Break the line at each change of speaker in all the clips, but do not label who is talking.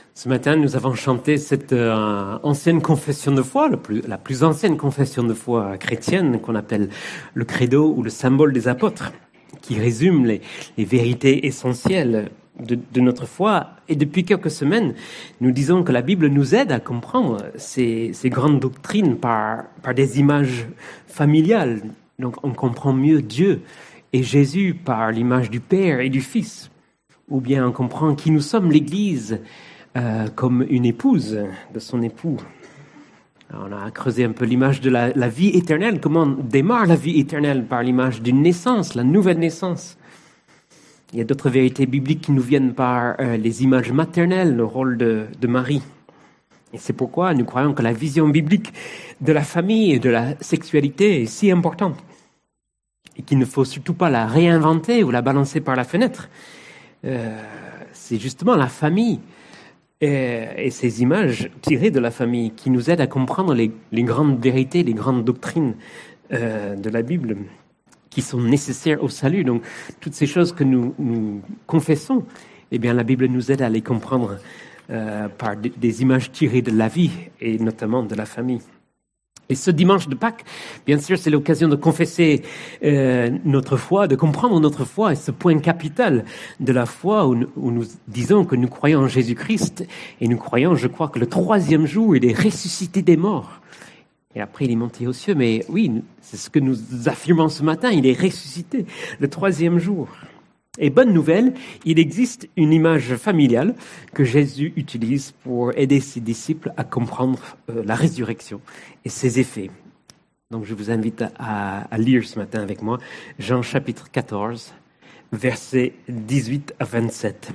Ce matin, nous avons chanté cette ancienne confession de foi, la plus ancienne confession de foi chrétienne qu'on appelle le credo ou le symbole des apôtres, qui résume les vérités essentielles de notre foi. Et depuis quelques semaines, nous disons que la Bible nous aide à comprendre ces grandes doctrines par des images familiales. Donc on comprend mieux Dieu et Jésus par l'image du Père et du Fils. Ou bien on comprend qui nous sommes, l'Église, comme une épouse de son époux. Alors, on a creusé un peu l'image de la vie éternelle, comment démarre la vie éternelle par l'image d'une naissance, la nouvelle naissance. Il y a d'autres vérités bibliques qui nous viennent par les images maternelles, le rôle de Marie. Et c'est pourquoi nous croyons que la vision biblique de la famille et de la sexualité est si importante et qu'il ne faut surtout pas la réinventer ou la balancer par la fenêtre. C'est justement la famille et ces images tirées de la famille qui nous aident à comprendre les grandes vérités, les grandes doctrines de la Bible qui sont nécessaires au salut. Donc, toutes ces choses que nous confessons, eh bien, la Bible nous aide à les comprendre par des images tirées de la vie et notamment de la famille. Et ce dimanche de Pâques, bien sûr, c'est l'occasion de confesser notre foi, de comprendre notre foi et ce point capital de la foi où nous disons que nous croyons en Jésus-Christ et nous croyons, je crois, que le 3e jour, il est ressuscité des morts. Et après, il est monté aux cieux. Mais oui, c'est ce que nous affirmons ce matin, il est ressuscité le 3e jour. Et bonne nouvelle, il existe une image familiale que Jésus utilise pour aider ses disciples à comprendre la résurrection et ses effets. Donc je vous invite à lire ce matin avec moi Jean chapitre 14, versets 18 à 27.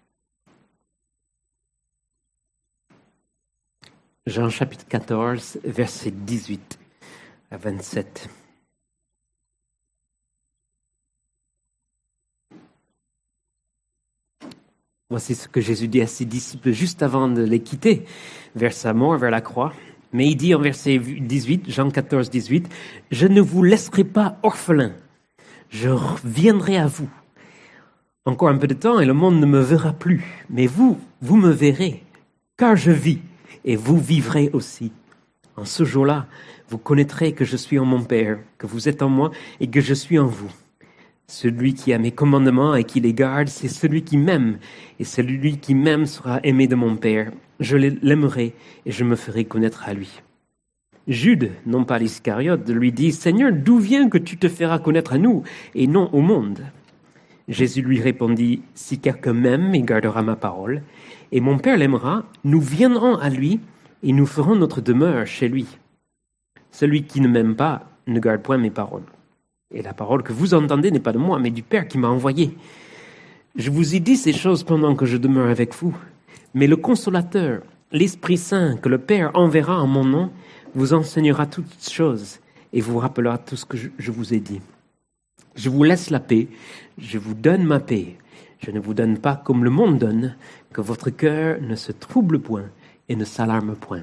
Jean chapitre 14, versets 18 à 27. Voici ce que Jésus dit à ses disciples juste avant de les quitter vers sa mort, vers la croix. Mais il dit en verset 18, Jean 14, 18, « Je ne vous laisserai pas orphelins, je reviendrai à vous. Encore un peu de temps et le monde ne me verra plus, mais vous me verrez, car je vis et vous vivrez aussi. En ce jour-là, vous connaîtrez que je suis en mon Père, que vous êtes en moi et que je suis en vous. Celui qui a mes commandements et qui les garde, c'est celui qui m'aime. Et celui qui m'aime sera aimé de mon Père. Je l'aimerai et je me ferai connaître à lui. » Jude, non pas l'Iscariote, lui dit « Seigneur, d'où vient que tu te feras connaître à nous et non au monde ?» Jésus lui répondit « Si quelqu'un m'aime, il gardera ma parole. Et mon Père l'aimera, nous viendrons à lui et nous ferons notre demeure chez lui. Celui qui ne m'aime pas ne garde point mes paroles. Et la parole que vous entendez n'est pas de moi, mais du Père qui m'a envoyé. Je vous ai dit ces choses pendant que je demeure avec vous. Mais le Consolateur, l'Esprit Saint, que le Père enverra en mon nom, vous enseignera toutes choses et vous rappellera tout ce que je vous ai dit. Je vous laisse la paix, je vous donne ma paix. Je ne vous donne pas comme le monde donne, que votre cœur ne se trouble point et ne s'alarme point.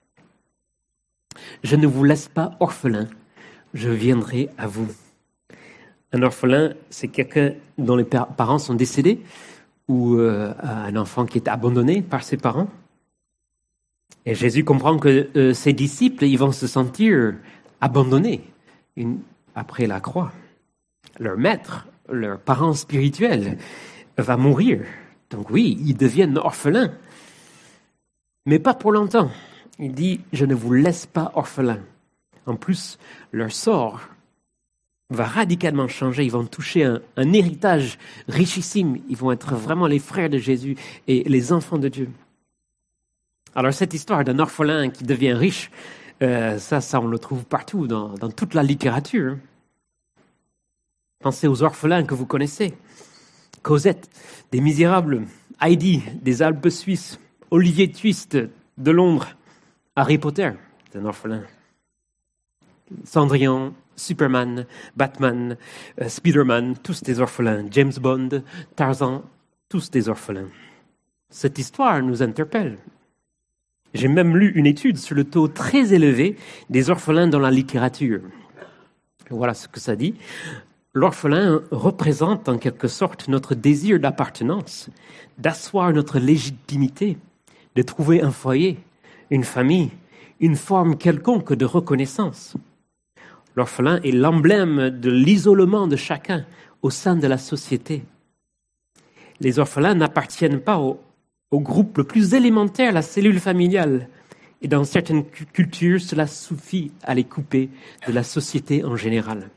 Je ne vous laisse pas orphelin, je viendrai à vous. » Un orphelin, c'est quelqu'un dont les parents sont décédés ou un enfant qui est abandonné par ses parents. Et Jésus comprend que ses disciples, ils vont se sentir abandonnés après la croix. Leur maître, leur parent spirituel va mourir. Donc oui, ils deviennent orphelins. Mais pas pour longtemps. Il dit, je ne vous laisse pas orphelins. En plus, leur sort va radicalement changer. Ils vont toucher un héritage richissime. Ils vont être vraiment les frères de Jésus et les enfants de Dieu. Alors cette histoire d'un orphelin qui devient riche, ça on le trouve partout dans toute la littérature. Pensez aux orphelins que vous connaissez. Cosette, des Misérables, Heidi, des Alpes suisses, Olivier Twist de Londres, Harry Potter, c'est un orphelin. Cendrillon, Superman, Batman, Spider-Man, tous des orphelins. James Bond, Tarzan, tous des orphelins. Cette histoire nous interpelle. J'ai même lu une étude sur le taux très élevé des orphelins dans la littérature. Voilà ce que ça dit. L'orphelin représente en quelque sorte notre désir d'appartenance, d'asseoir notre légitimité, de trouver un foyer, une famille, une forme quelconque de reconnaissance. L'orphelin est l'emblème de l'isolement de chacun au sein de la société. Les orphelins n'appartiennent pas au groupe le plus élémentaire, la cellule familiale. Et dans certaines cultures, cela suffit à les couper de la société en général.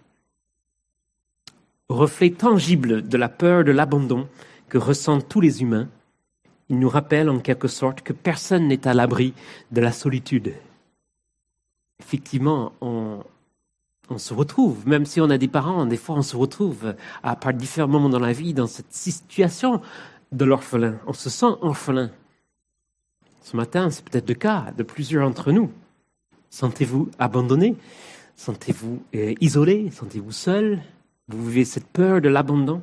Reflet tangible de la peur de l'abandon que ressentent tous les humains, il nous rappelle en quelque sorte que personne n'est à l'abri de la solitude. Effectivement, on se retrouve, même si on a des parents, des fois on se retrouve à par différents moments dans la vie dans cette situation de l'orphelin. On se sent orphelin. Ce matin, c'est peut-être le cas de plusieurs d'entre nous. Sentez-vous abandonné? Sentez-vous isolé? Sentez-vous seul? Vous vivez cette peur de l'abandon?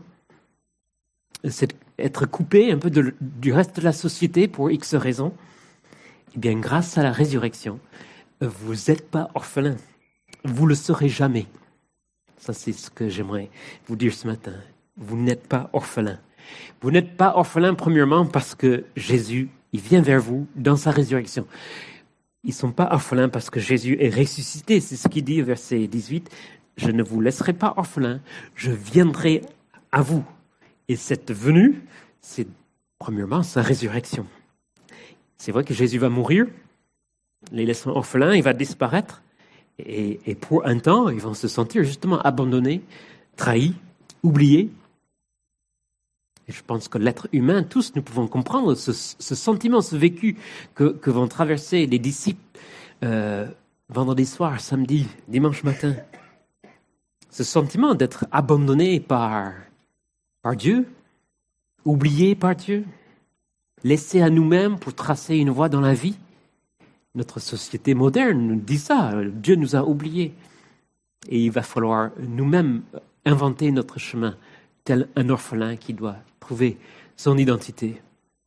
Être coupé un peu du reste de la société pour X raisons? Eh bien, grâce à la résurrection, vous n'êtes pas orphelin. Vous ne le serez jamais. Ça, c'est ce que j'aimerais vous dire ce matin. Vous n'êtes pas orphelin. Vous n'êtes pas orphelin, premièrement, parce que Jésus, il vient vers vous dans sa résurrection. Ils ne sont pas orphelins parce que Jésus est ressuscité. C'est ce qu'il dit au verset 18. « Je ne vous laisserai pas orphelins, je viendrai à vous. » Et cette venue, c'est premièrement sa résurrection. C'est vrai que Jésus va mourir, les laissant orphelins, il va disparaître. Et pour un temps, ils vont se sentir justement abandonnés, trahis, oubliés. Et je pense que l'être humain, tous, nous pouvons comprendre ce sentiment, ce vécu que vont traverser les disciples vendredi soir, samedi, dimanche matin. Ce sentiment d'être abandonné par Dieu, oublié par Dieu, laissé à nous-mêmes pour tracer une voie dans la vie. Notre société moderne nous dit ça, Dieu nous a oubliés. Et il va falloir nous-mêmes inventer notre chemin, tel un orphelin qui doit trouver son identité.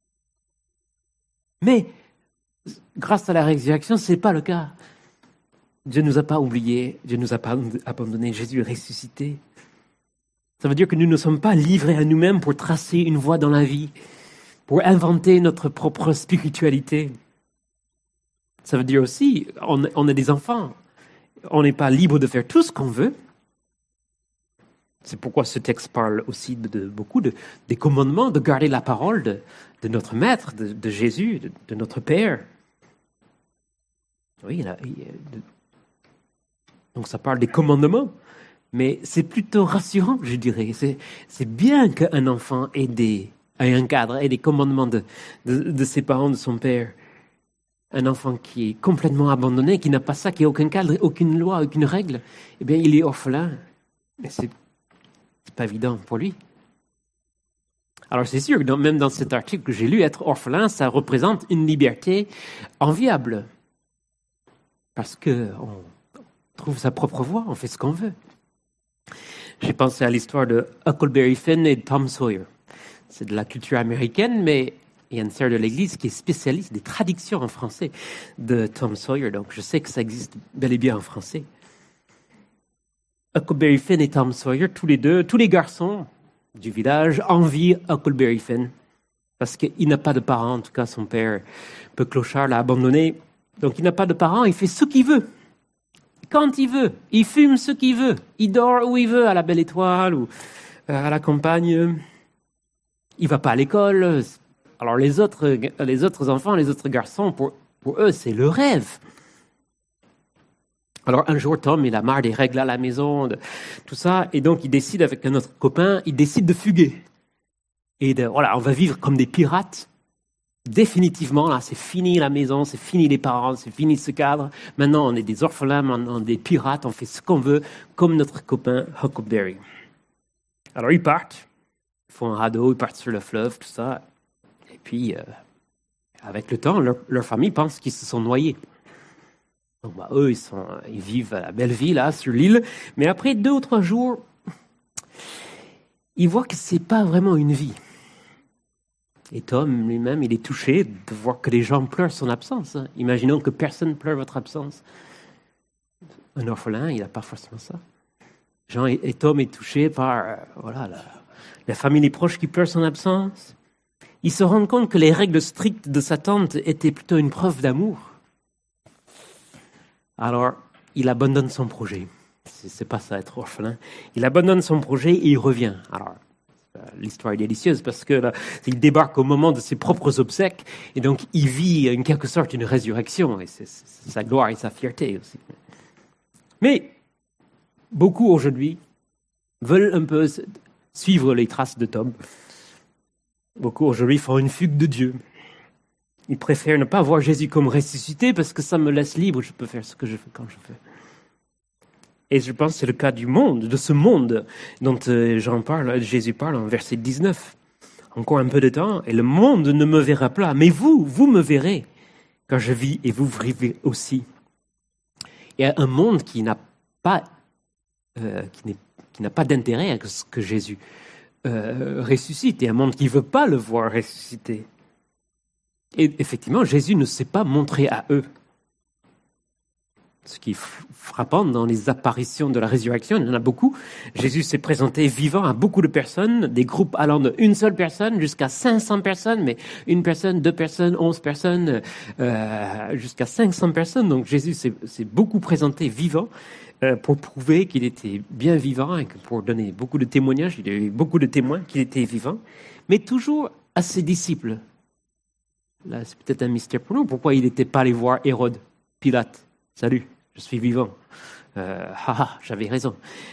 Mais, grâce à la résurrection, ce n'est pas le cas. Dieu ne nous a pas oubliés, Dieu ne nous a pas abandonnés, Jésus est ressuscité. Ça veut dire que nous ne sommes pas livrés à nous-mêmes pour tracer une voie dans la vie, pour inventer notre propre spiritualité. Ça veut dire aussi, on est des enfants, on n'est pas libre de faire tout ce qu'on veut. C'est pourquoi ce texte parle aussi de beaucoup des commandements, de garder la parole de notre Maître, de Jésus, de notre Père. Oui, donc ça parle des commandements, mais c'est plutôt rassurant, je dirais. C'est bien qu'un enfant ait un cadre, ait des commandements de ses parents, de son père. Un enfant qui est complètement abandonné, qui n'a pas ça, qui n'a aucun cadre, aucune loi, aucune règle, eh bien, il est orphelin. Mais c'est pas évident pour lui. Alors, c'est sûr que même dans cet article que j'ai lu, être orphelin, ça représente une liberté enviable. Parce qu'on trouve sa propre voie, on fait ce qu'on veut. J'ai pensé à l'histoire de Huckleberry Finn et Tom Sawyer. C'est de la culture américaine, mais il y a une sœur de l'Église qui est spécialiste des traductions en français de Tom Sawyer, donc je sais que ça existe bel et bien en français. Huckleberry Finn et Tom Sawyer, tous les garçons du village envient Huckleberry Finn parce qu'il n'a pas de parents, en tout cas son père, peu clochard, l'a abandonné, donc il n'a pas de parents, il fait ce qu'il veut. Quand il veut, il fume ce qu'il veut, il dort où il veut, à la Belle Étoile ou à la campagne. Il va pas à l'école. Alors les autres enfants, les autres garçons, pour eux, c'est le rêve. Alors un jour, Tom, il a marre des règles à la maison, de tout ça, et donc il décide avec un autre copain, il décide de fuguer. Et voilà, on va vivre comme des pirates. Définitivement, là, c'est fini la maison, c'est fini les parents, c'est fini ce cadre. Maintenant, on est des orphelins, maintenant, on est des pirates, on fait ce qu'on veut, comme notre copain Huckleberry. Alors, ils partent, ils font un radeau, ils partent sur le fleuve, tout ça. Et puis, avec le temps, leur famille pense qu'ils se sont noyés. Donc, eux, ils vivent à la belle vie, là, sur l'île. Mais après 2 ou 3 jours, ils voient que c'est pas vraiment une vie. Et Tom, lui-même, il est touché de voir que les gens pleurent son absence. Imaginons que personne pleure votre absence. Un orphelin, il n'a pas forcément ça. Jean et Tom est touché par la famille, les proches qui pleurent son absence. il se rend compte que les règles strictes de sa tante étaient plutôt une preuve d'amour. Alors, il abandonne son projet. C'est pas ça, être orphelin. Il abandonne son projet et il revient. Alors, l'histoire est délicieuse parce que là, il débarque au moment de ses propres obsèques et donc il vit en quelque sorte une résurrection et c'est sa gloire et sa fierté aussi. Mais beaucoup aujourd'hui veulent un peu suivre les traces de Tom. Beaucoup aujourd'hui font une fugue de Dieu. Ils préfèrent ne pas voir Jésus comme ressuscité parce que ça me laisse libre, je peux faire ce que je veux quand je veux. Et je pense que c'est le cas du monde, de ce monde dont Jésus parle en verset 19. Encore un peu de temps et le monde ne me verra pas, mais vous me verrez quand je vis et vous vivez aussi. Il y a un monde qui n'a pas d'intérêt à ce que Jésus ressuscite, et un monde qui ne veut pas le voir ressusciter. Et effectivement, Jésus ne s'est pas montré à eux. Ce qui est frappant dans les apparitions de la résurrection, il y en a beaucoup. Jésus s'est présenté vivant à beaucoup de personnes, des groupes allant de une seule personne jusqu'à 500 personnes, mais une personne, 2 personnes, 11 personnes, jusqu'à 500 personnes. Donc Jésus s'est beaucoup présenté vivant pour prouver qu'il était bien vivant et que pour donner beaucoup de témoignages, il y a eu beaucoup de témoins qu'il était vivant, mais toujours à ses disciples. Là, c'est peut-être un mystère pour nous. Pourquoi il n'était pas allé voir Hérode, Pilate? Salut, je suis vivant. J'avais raison.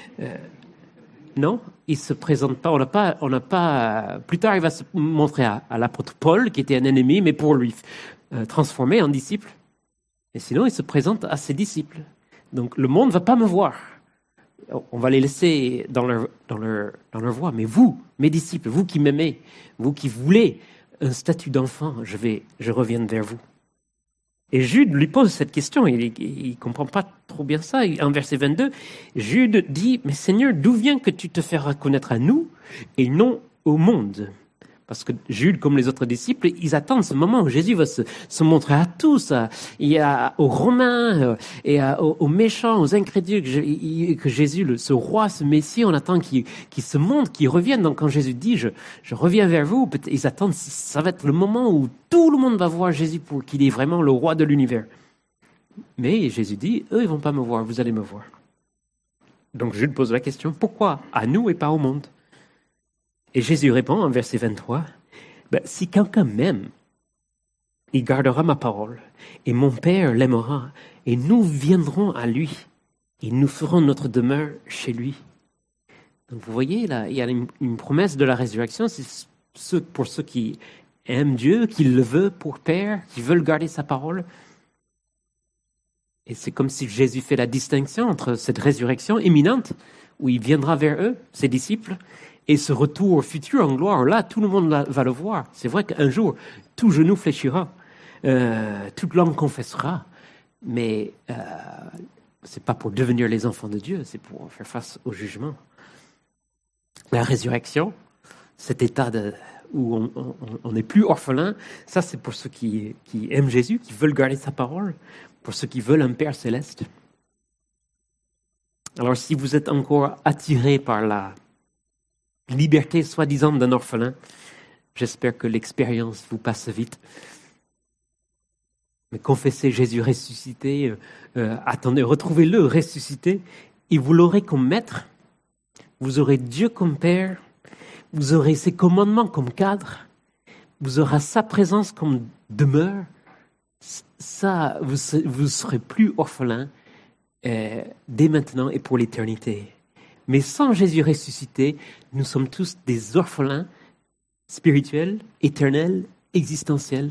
Non, il se présente pas. On n'a pas. Plus tard, il va se montrer à l'apôtre Paul, qui était un ennemi, mais pour lui transformer en disciple. Et sinon, il se présente à ses disciples. Donc, le monde ne va pas me voir. On va les laisser dans leur voie. Mais vous, mes disciples, vous qui m'aimez, vous qui voulez un statut d'enfant, je reviens vers vous. Et Jude lui pose cette question, il ne comprend pas trop bien ça. En verset 22, Jude dit « Mais Seigneur, d'où vient que tu te fais reconnaître à nous et non au monde ?» Parce que Jude, comme les autres disciples, ils attendent ce moment où Jésus va se montrer à tous, aux Romains, et aux méchants, aux incrédules, que Jésus, ce roi, ce Messie, on attend qu'il se montre, qu'il revienne. Donc quand Jésus dit je reviens vers vous, ils attendent, ça va être le moment où tout le monde va voir Jésus pour qu'il est vraiment le roi de l'univers. Mais Jésus dit, eux, ils vont pas me voir, vous allez me voir. Donc Jude pose la question, pourquoi à nous et pas au monde? Et Jésus répond en verset 23, si quelqu'un m'aime, il gardera ma parole, et mon Père l'aimera, et nous viendrons à lui, et nous ferons notre demeure chez lui. Donc vous voyez, là, il y a une promesse de la résurrection, c'est pour ceux qui aiment Dieu, qui le veulent pour Père, qui veulent garder sa parole. Et c'est comme si Jésus fait la distinction entre cette résurrection imminente, où il viendra vers eux, ses disciples, et ce retour futur en gloire, là, tout le monde va le voir. C'est vrai qu'un jour, tout genou fléchira, toute langue confessera, mais c'est pas pour devenir les enfants de Dieu, c'est pour faire face au jugement. La résurrection, cet état où on n'est plus orphelin, ça c'est pour ceux qui aiment Jésus, qui veulent garder sa parole, pour ceux qui veulent un Père céleste. Alors si vous êtes encore attiré par la liberté soi-disant d'un orphelin, j'espère que l'expérience vous passe vite. Mais confessez Jésus ressuscité, attendez, retrouvez-le ressuscité, et vous l'aurez comme maître, vous aurez Dieu comme Père, vous aurez ses commandements comme cadre, vous aurez sa présence comme demeure. Ça, vous serez plus orphelin dès maintenant et pour l'éternité. Mais sans Jésus ressuscité, nous sommes tous des orphelins spirituels, éternels, existentiels.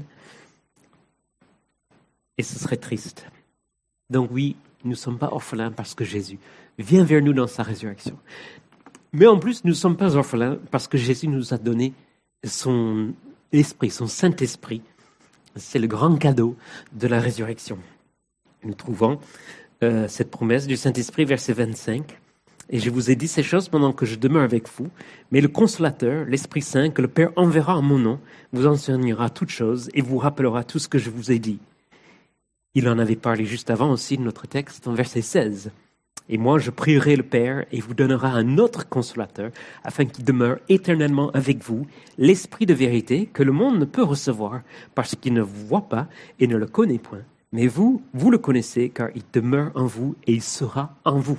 Et ce serait triste. Donc oui, nous ne sommes pas orphelins parce que Jésus vient vers nous dans sa résurrection. Mais en plus, nous ne sommes pas orphelins parce que Jésus nous a donné son esprit, son Saint-Esprit. C'est le grand cadeau de la résurrection. Nous trouvons cette promesse du Saint-Esprit, verset 25. Et je vous ai dit ces choses pendant que je demeure avec vous, mais le Consolateur, l'Esprit Saint, que le Père enverra en mon nom, vous enseignera toutes choses et vous rappellera tout ce que je vous ai dit. Il en avait parlé juste avant aussi de notre texte, en verset 16. Et moi, je prierai le Père et vous donnera un autre consolateur afin qu'il demeure éternellement avec vous, l'Esprit de vérité que le monde ne peut recevoir parce qu'il ne vous voit pas et ne le connaît point. Mais vous le connaissez car il demeure en vous et il sera en vous.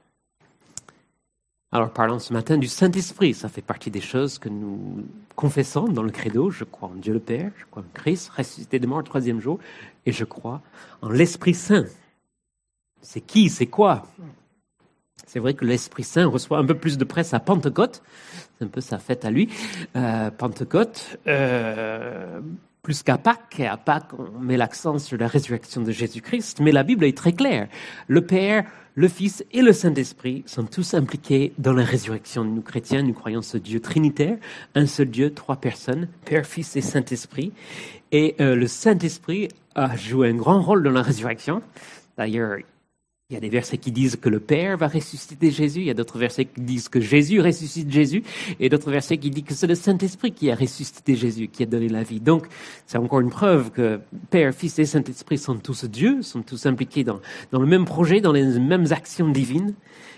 Alors parlons ce matin du Saint-Esprit. Ça fait partie des choses que nous confessons dans le credo. Je crois en Dieu le Père, je crois en Christ, ressuscité de mort le troisième jour, et je crois en l'Esprit Saint. C'est qui, c'est quoi? C'est vrai que l'Esprit Saint reçoit un peu plus de presse à Pentecôte. C'est un peu sa fête à lui. Pentecôte, plus qu'à Pâques. Et à Pâques, on met l'accent sur la résurrection de Jésus-Christ. Mais la Bible est très claire. Le Père, le Fils et le Saint-Esprit sont tous impliqués dans la résurrection. Nous, chrétiens, nous croyons ce Dieu trinitaire, un seul Dieu, 3 personnes, Père, Fils et Saint-Esprit. Et le Saint-Esprit a joué un grand rôle dans la résurrection. D'ailleurs, il y a des versets qui disent que le Père va ressusciter Jésus. Il y a d'autres versets qui disent que Jésus ressuscite Jésus. Et d'autres versets qui disent que c'est le Saint-Esprit qui a ressuscité Jésus, qui a donné la vie. Donc, c'est encore une preuve que Père, Fils et Saint-Esprit sont tous Dieu, sont tous impliqués dans le même projet, dans les mêmes actions divines.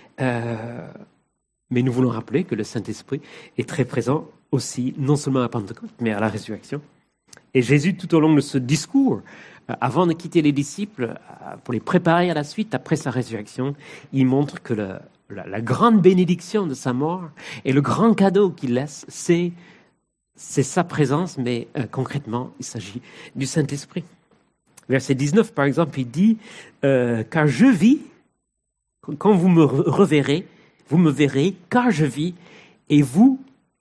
Mais nous voulons rappeler que le Saint-Esprit est très présent aussi, non seulement à Pentecôte, mais à la résurrection. Et Jésus, tout au long de ce discours, avant de quitter les disciples, pour les préparer à la suite, après sa résurrection, il montre que la grande bénédiction de sa mort et le grand cadeau qu'il laisse, c'est sa présence, mais concrètement, il s'agit du Saint-Esprit. Verset 19, par exemple, il dit « Car je vis, quand vous me reverrez, vous me verrez, car je vis, et vous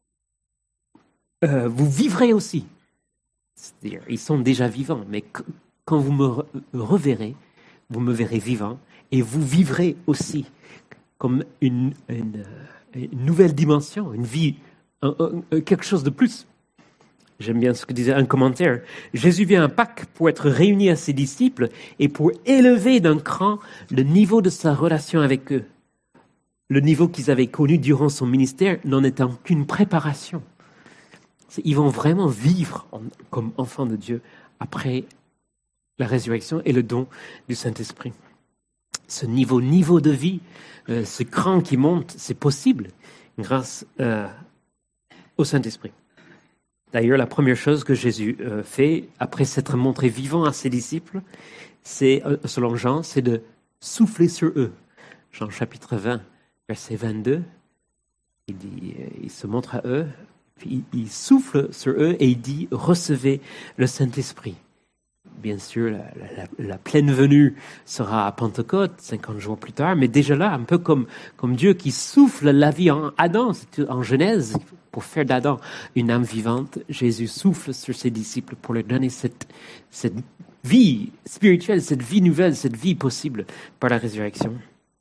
vivrez aussi. » C'est-à-dire, ils sont déjà vivants, mais quand vous me reverrez, vous me verrez vivant et vous vivrez aussi comme une nouvelle dimension, une vie, quelque chose de plus. J'aime bien ce que disait un commentaire. Jésus vient à Pâques pour être réuni à ses disciples et pour élever d'un cran le niveau de sa relation avec eux. Le niveau qu'ils avaient connu durant son ministère n'en étant qu'une préparation. Ils vont vraiment vivre comme enfants de Dieu après la résurrection et le don du Saint-Esprit. Ce niveau de vie, ce cran qui monte, c'est possible grâce au Saint-Esprit. D'ailleurs, la première chose que Jésus fait, après s'être montré vivant à ses disciples, c'est, selon Jean, c'est de souffler sur eux. Jean chapitre 20, verset 22, il se montre à eux, puis il souffle sur eux et il dit « Recevez le Saint-Esprit ». Bien sûr, la pleine venue sera à Pentecôte, 50 jours plus tard, mais déjà là, un peu comme Dieu qui souffle la vie en Adam, en Genèse, pour faire d'Adam une âme vivante, Jésus souffle sur ses disciples pour leur donner cette vie spirituelle, cette vie nouvelle, cette vie possible par la résurrection.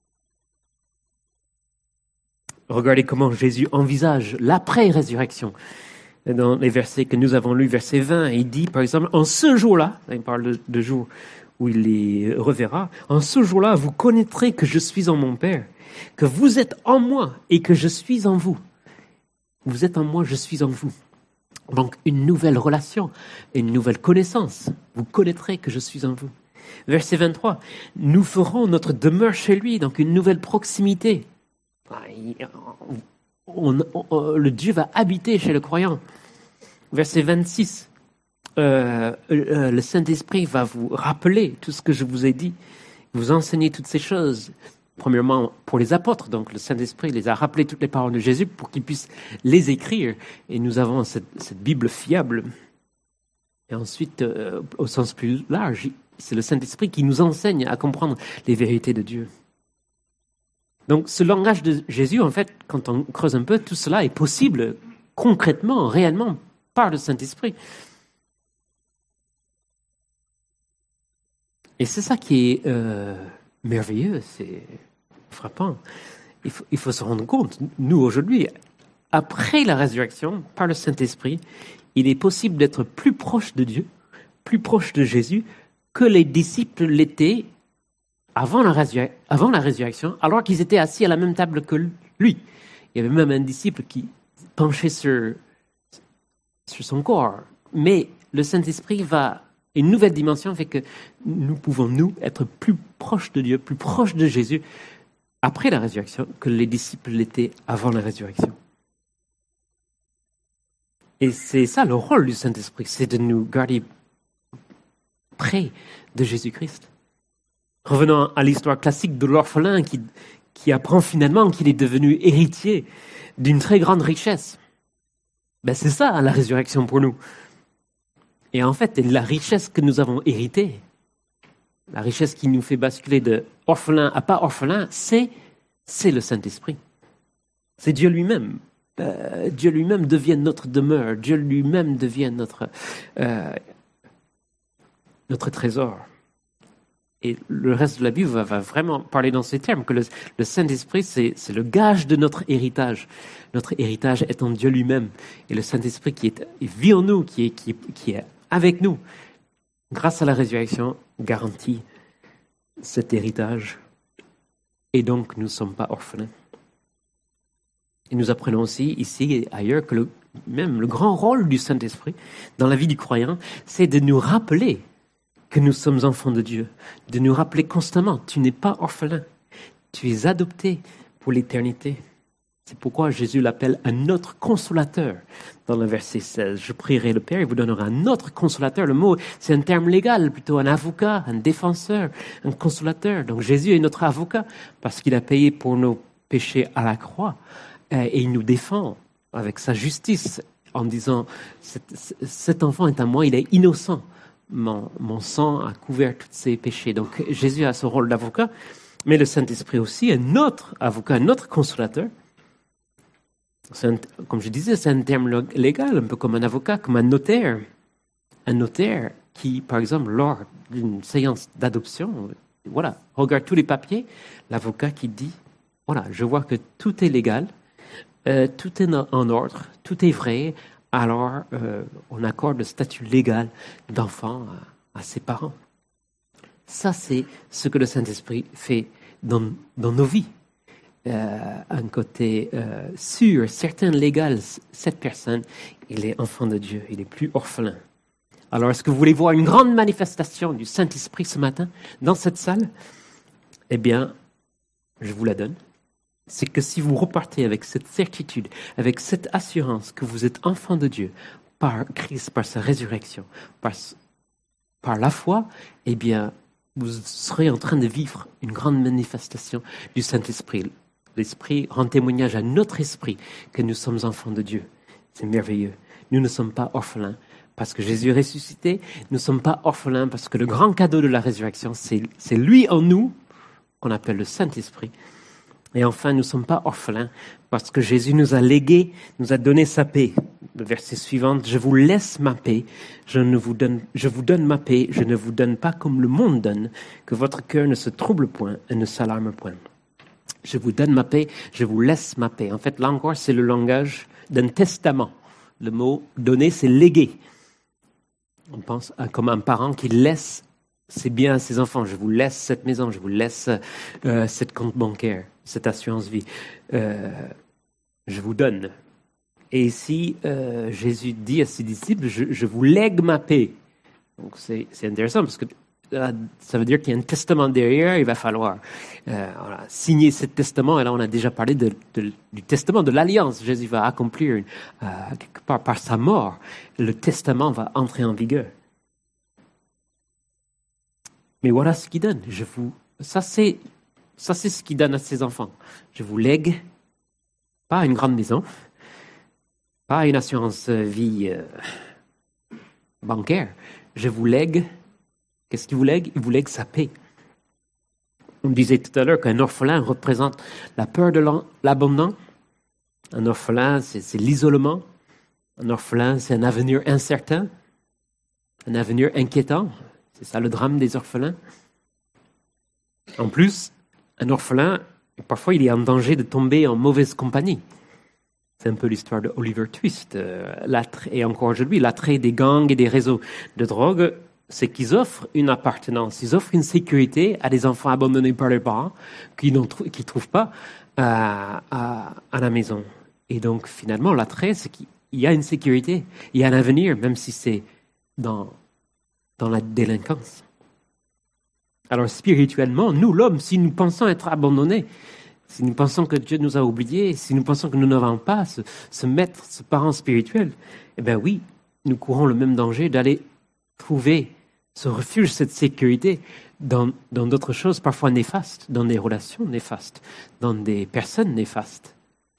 Regardez comment Jésus envisage l'après-résurrection. Dans les versets que nous avons lus, verset 20, il dit, par exemple, en ce jour-là, il parle de jour où il les reverra, en ce jour-là, vous connaîtrez que je suis en mon Père, que vous êtes en moi et que je suis en vous. Vous êtes en moi, je suis en vous. Donc, une nouvelle relation, une nouvelle connaissance. Vous connaîtrez que je suis en vous. Verset 23, nous ferons notre demeure chez lui, donc une nouvelle proximité. Le Dieu va habiter chez le croyant. Verset 26, le Saint-Esprit va vous rappeler tout ce que je vous ai dit, vous enseigner toutes ces choses. Premièrement, pour les apôtres, donc le Saint-Esprit les a rappelé toutes les paroles de Jésus pour qu'ils puissent les écrire. Et nous avons cette Bible fiable. Et ensuite, au sens plus large, c'est le Saint-Esprit qui nous enseigne à comprendre les vérités de Dieu. Donc, ce langage de Jésus, en fait, quand on creuse un peu, tout cela est possible concrètement, réellement, par le Saint-Esprit. Et c'est ça qui est merveilleux, c'est frappant. Il faut se rendre compte, nous, aujourd'hui, après la résurrection, par le Saint-Esprit, il est possible d'être plus proche de Dieu, plus proche de Jésus, que les disciples l'étaient avant la résurrection, alors qu'ils étaient assis à la même table que lui. Il y avait même un disciple qui penchait sur son corps. Mais le Saint-Esprit une nouvelle dimension fait que nous pouvons, être plus proches de Dieu, plus proches de Jésus après la résurrection que les disciples l'étaient avant la résurrection. Et c'est ça le rôle du Saint-Esprit, c'est de nous garder près de Jésus-Christ. Revenons à l'histoire classique de l'orphelin qui apprend finalement qu'il est devenu héritier d'une très grande richesse. C'est ça la résurrection pour nous. Et en fait, la richesse que nous avons héritée, la richesse qui nous fait basculer de orphelin à pas orphelin, c'est le Saint-Esprit. C'est Dieu lui-même. Dieu lui-même devient notre demeure. Dieu lui-même devient notre trésor. Et le reste de la Bible va vraiment parler dans ces termes, que le Saint-Esprit, c'est le gage de notre héritage. Notre héritage étant Dieu lui-même. Et le Saint-Esprit qui vit en nous, qui est avec nous, grâce à la résurrection, garantit cet héritage. Et donc, nous ne sommes pas orphelins. Et nous apprenons aussi, ici et ailleurs, que même le grand rôle du Saint-Esprit dans la vie du croyant, c'est de nous rappeler que nous sommes enfants de Dieu, de nous rappeler constamment, tu n'es pas orphelin, tu es adopté pour l'éternité. C'est pourquoi Jésus l'appelle un autre consolateur dans le verset 16. Je prierai le Père, il vous donnera un autre consolateur. Le mot, c'est un terme légal, plutôt un avocat, un défenseur, un consolateur. Donc Jésus est notre avocat parce qu'il a payé pour nos péchés à la croix et il nous défend avec sa justice en disant cet enfant est à moi, il est innocent. Mon sang a couvert tous ses péchés. Donc Jésus a ce rôle d'avocat, mais le Saint-Esprit aussi, un autre avocat, un autre consolateur. Comme je disais, c'est un terme légal, un peu comme un avocat, comme un notaire. Un notaire qui, par exemple, lors d'une séance d'adoption, regarde tous les papiers, l'avocat qui dit, je vois que tout est légal, tout est en ordre, tout est vrai, alors on accorde le statut légal d'enfant à ses parents. Ça, c'est ce que le Saint-Esprit fait dans nos vies. Un côté sûr, certain, légal, cette personne, il est enfant de Dieu, il n'est plus orphelin. Alors, est-ce que vous voulez voir une grande manifestation du Saint-Esprit ce matin dans cette salle? Eh bien, je vous la donne. C'est que si vous repartez avec cette certitude, avec cette assurance que vous êtes enfant de Dieu par Christ, par sa résurrection, par la foi, eh bien, vous serez en train de vivre une grande manifestation du Saint-Esprit. L'Esprit rend témoignage à notre esprit que nous sommes enfants de Dieu. C'est merveilleux. Nous ne sommes pas orphelins parce que Jésus est ressuscité. Nous ne sommes pas orphelins parce que le grand cadeau de la résurrection, c'est lui en nous, qu'on appelle le Saint-Esprit. Et enfin, nous ne sommes pas orphelins parce que Jésus nous a légué, nous a donné sa paix. Le verset suivant, je vous laisse ma paix, je vous donne ma paix, je ne vous donne pas comme le monde donne, que votre cœur ne se trouble point et ne s'alarme point. Je vous donne ma paix, je vous laisse ma paix. En fait, là encore, c'est le langage d'un testament. Le mot donner, c'est léguer. On pense comme un parent qui laisse ses biens à ses enfants. Je vous laisse cette maison, je vous laisse cette compte bancaire, cette assurance vie. Je vous donne. Et ici, Jésus dit à ses disciples, je vous lègue ma paix. Donc c'est intéressant parce que ça veut dire qu'il y a un testament derrière, il va falloir signer ce testament. Et là, on a déjà parlé du testament de l'Alliance. Jésus va accomplir quelque part par sa mort. Le testament va entrer en vigueur. Mais voilà ce qu'il donne. Ça, c'est ce qu'il donne à ses enfants. Je vous lègue pas une grande maison, pas une assurance vie bancaire. Je vous lègue. Qu'est-ce qu'il vous lègue? Il vous lègue sa paix. On disait tout à l'heure qu'un orphelin représente la peur de l'abandon. Un orphelin, c'est l'isolement. Un orphelin, c'est un avenir incertain, un avenir inquiétant. C'est ça le drame des orphelins. En plus, un orphelin, parfois, il est en danger de tomber en mauvaise compagnie. C'est un peu l'histoire de Oliver Twist. Et encore aujourd'hui, l'attrait des gangs et des réseaux de drogue, c'est qu'ils offrent une appartenance, ils offrent une sécurité à des enfants abandonnés par leurs parents qui ne trouvent pas à la maison. Et donc, finalement, l'attrait, c'est qu'il y a une sécurité, il y a un avenir, même si c'est dans la délinquance. Alors, spirituellement, nous, l'homme, si nous pensons être abandonnés, si nous pensons que Dieu nous a oubliés, si nous pensons que nous n'avons pas ce maître, ce parent spirituel, eh bien oui, nous courons le même danger d'aller trouver ce refuge, cette sécurité dans d'autres choses parfois néfastes, dans des relations néfastes, dans des personnes néfastes.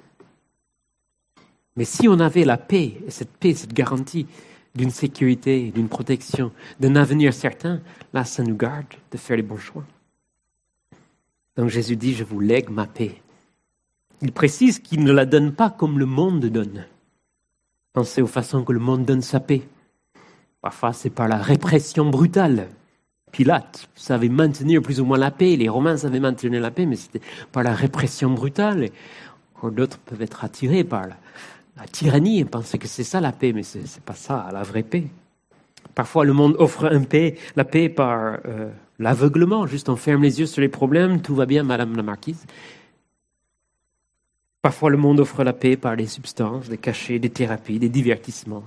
Mais si on avait la paix, cette garantie d'une sécurité, d'une protection, d'un avenir certain, là, ça nous garde de faire les bons choix. Donc Jésus dit, je vous lègue ma paix. Il précise qu'il ne la donne pas comme le monde donne. Pensez aux façons que le monde donne sa paix. Parfois, c'est par la répression brutale. Pilate savait maintenir plus ou moins la paix, les Romains savaient maintenir la paix, mais c'était par la répression brutale. Encore d'autres peuvent être attirés par la tyrannie et penser que c'est ça la paix, mais c'est pas ça, la vraie paix. Parfois, le monde offre la paix par l'aveuglement. Juste on ferme les yeux sur les problèmes, tout va bien, Madame la Marquise. Parfois, le monde offre la paix par des substances, des cachets, des thérapies, des divertissements.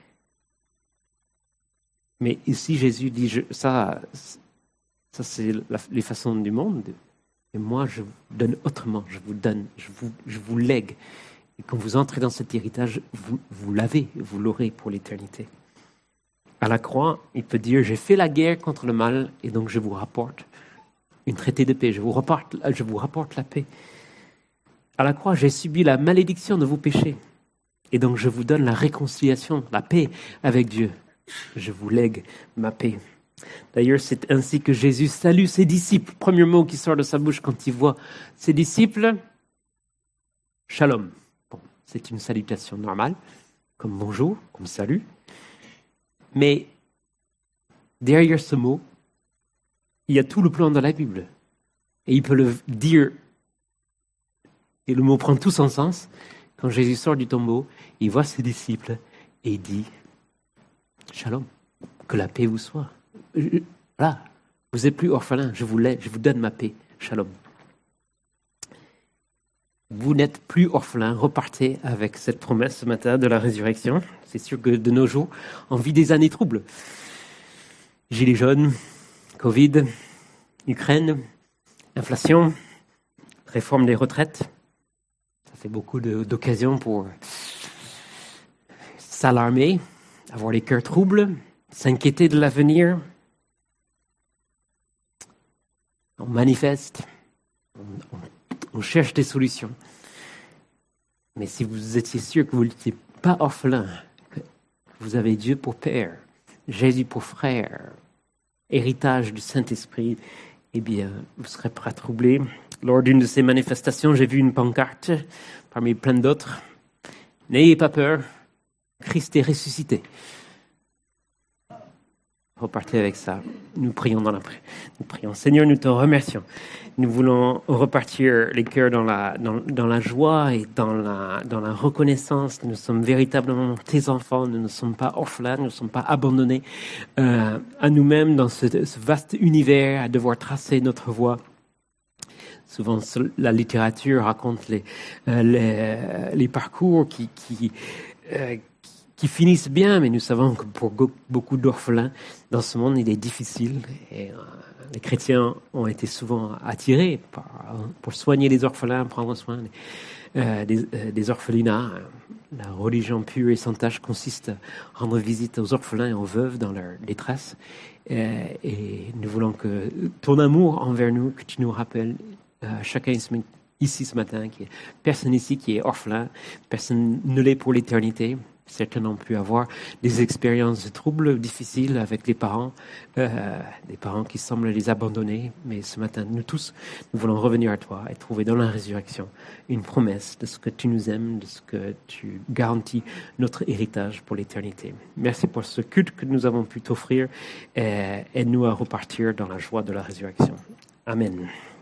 Mais ici, Jésus dit, ça c'est les façons du monde. Et moi, je vous donne autrement. Je vous lègue. Et quand vous entrez dans cet héritage, vous l'avez, vous l'aurez pour l'éternité. À la croix, il peut dire, j'ai fait la guerre contre le mal et donc je vous rapporte une traité de paix. Je vous rapporte la paix. À la croix, j'ai subi la malédiction de vos péchés. Et donc je vous donne la réconciliation, la paix avec Dieu. Je vous lègue ma paix. D'ailleurs, c'est ainsi que Jésus salue ses disciples. Premier mot qui sort de sa bouche quand il voit ses disciples, shalom. Bon, c'est une salutation normale, comme bonjour, comme salut. Mais derrière ce mot, il y a tout le plan de la Bible. Et il peut le dire, et le mot prend tout son sens. Quand Jésus sort du tombeau, il voit ses disciples et il dit « Shalom, que la paix vous soit. Voilà, vous n'êtes plus orphelin, je vous donne ma paix. Shalom. » Vous n'êtes plus orphelin, repartez avec cette promesse ce matin de la résurrection. C'est sûr que de nos jours, on vit des années troubles. Gilets jaunes, Covid, Ukraine, inflation, réforme des retraites. Ça fait beaucoup d'occasions pour s'alarmer, avoir les cœurs troubles, s'inquiéter de l'avenir. On manifeste, on cherche des solutions. Mais si vous étiez sûr que vous n'étiez pas orphelin, que vous avez Dieu pour père, Jésus pour frère, héritage du Saint-Esprit, eh bien, vous serez pas troublé. Lors d'une de ces manifestations, j'ai vu une pancarte, parmi plein d'autres. « N'ayez pas peur, Christ est ressuscité. » Repartez avec ça. Nous prions dans l'après. Nous prions. Seigneur, nous te remercions. Nous voulons repartir les cœurs dans la joie et dans la reconnaissance. Nous sommes véritablement tes enfants. Nous ne sommes pas orphelins. Nous ne sommes pas abandonnés à nous-mêmes dans ce vaste univers, à devoir tracer notre voie. Souvent, la littérature raconte les parcours qui finissent bien, mais nous savons que pour beaucoup d'orphelins, dans ce monde, il est difficile. Et les chrétiens ont été souvent attirés pour soigner les orphelins, prendre soin des orphelinats. La religion pure et sans tache consiste à rendre visite aux orphelins et aux veuves dans leur détresse. Et nous voulons que ton amour envers nous, que tu nous rappelles, chacun ici ce matin, personne ici qui est orphelin, personne ne l'est pour l'éternité. Certains ont pu avoir des expériences de troubles difficiles avec les parents, des parents qui semblent les abandonner. Mais ce matin, nous tous, nous voulons revenir à toi et trouver dans la résurrection une promesse de ce que tu nous aimes, de ce que tu garantis notre héritage pour l'éternité. Merci pour ce culte que nous avons pu t'offrir. Aide-nous à repartir dans la joie de la résurrection. Amen.